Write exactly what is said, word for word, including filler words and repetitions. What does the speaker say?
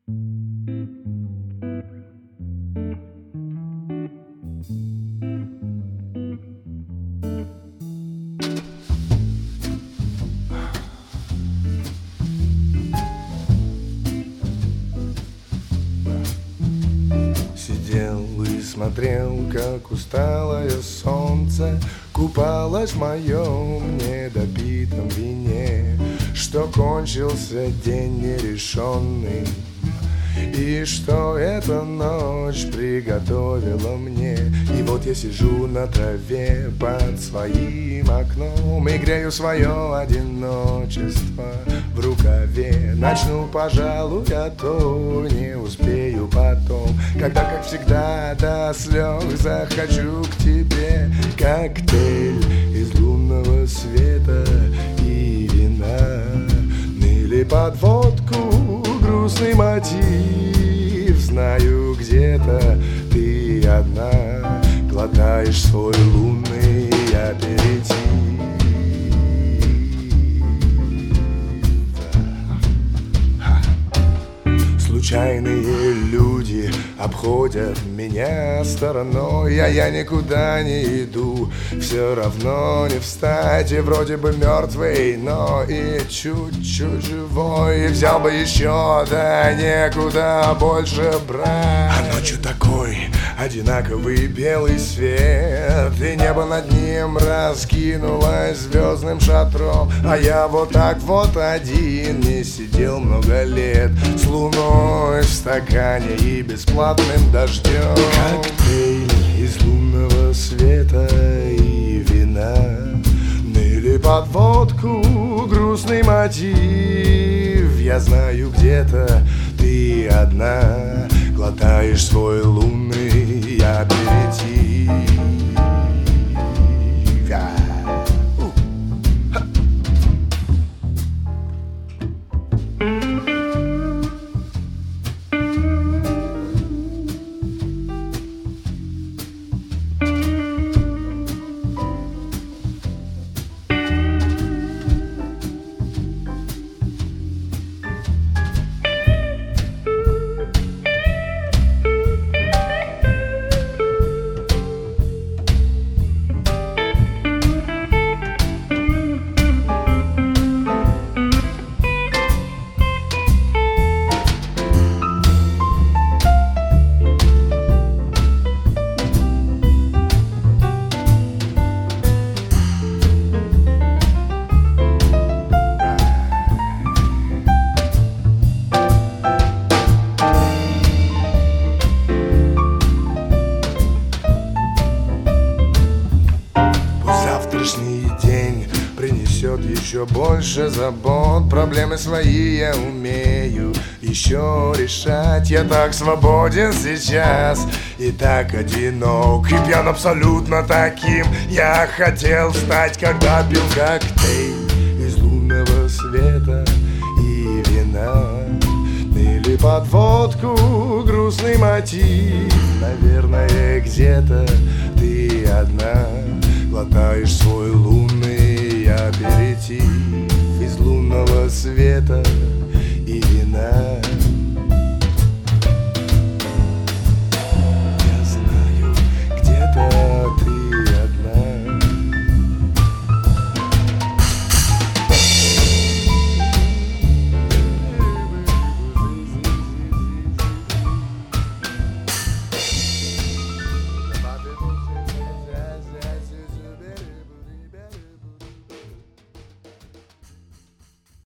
Сидел и смотрел, как усталое солнце купалось в моем недопитом вине, что кончился день нерешенный, и что эта ночь приготовила мне. И вот я сижу на траве под своим окном и грею свое одиночество в рукаве. Начну, пожалуй, а то не успею потом, когда, как всегда, до слез захочу к тебе. Коктейль из лунного света и вина, или под водку грустный мотив. Знаю, где-то ты одна глотаешь свой лунный аперитив. Случайные люди обходят меня стороной, а я никуда не иду, все равно не встать. И вроде бы мертвый, но и чуть-чуть живой. И взял бы еще, да некуда больше брать. А ночью такой одинаковый белый свет, и небо над ним раскинулось звездным шатром. А я вот так вот один не сидел много лет, с луной в стакане и бесплатным дождем. Коктейль из лунного света и вина, или под водку грустный мотив. Я знаю, где-то ты одна глотаешь свой лунный аперитив. Завтрашний день принесет еще больше забот. Проблемы свои я умею еще решать. Я так свободен сейчас и так одинок, и пьян абсолютно таким я хотел стать, когда пил коктейль из лунного света и вина, или под водку грустный мотив. Наверное, где-то ты одна глотаешь свой лунный аперитив из лунного света и вина.